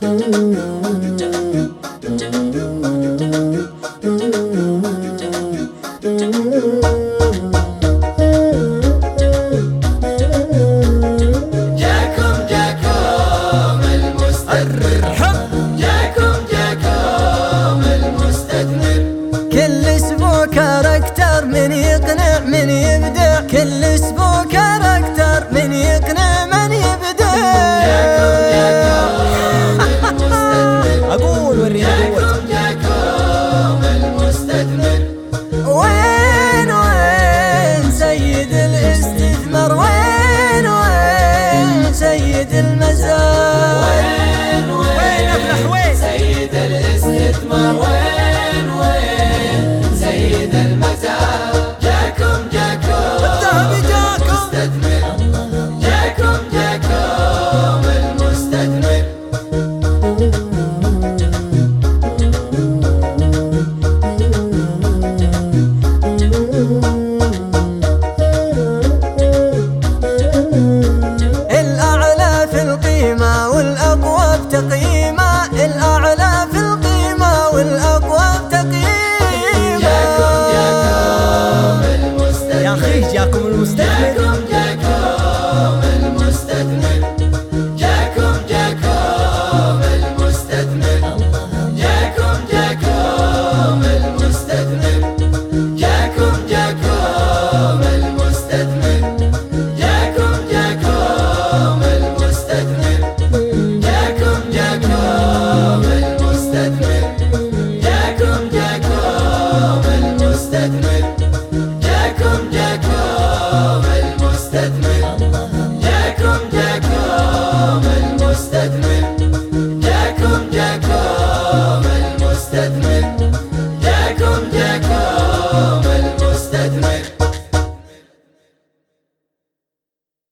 كل اسبوع كاركتر من يقنع من يبدع، كل اسبوع كاركتر من يقنع من يبدع. اقول وريني جاكم المستثمر. وين سيد الاستثمار؟ وين سيد المزار؟